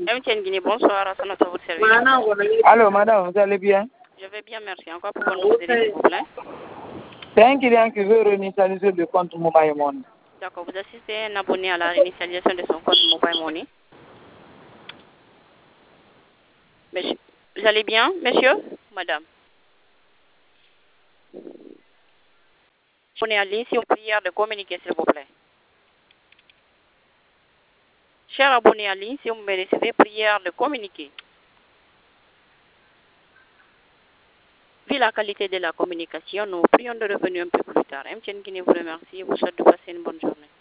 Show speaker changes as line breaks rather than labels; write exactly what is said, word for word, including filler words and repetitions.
M T N Guinée, bonsoir, à son votre service.
Allô, madame, vous allez bien?
Je vais bien, merci. Encore pour nous aider, s'il vous plaît.
C'est un client qui veut réinitialiser le compte Mobile Money.
D'accord, vous assistez un abonné à la réinitialisation de son compte Mobile Money. Monsieur, vous allez bien, monsieur? Madame. Abonné en ligne, si on prière de communiquer, s'il vous plaît. Cher abonné en ligne, si vous me recevez, prière de communiquer. Vu la qualité de la communication, nous prions de revenir un peu plus tard. M T N Guinée vous remercie et vous souhaite de passer une bonne journée.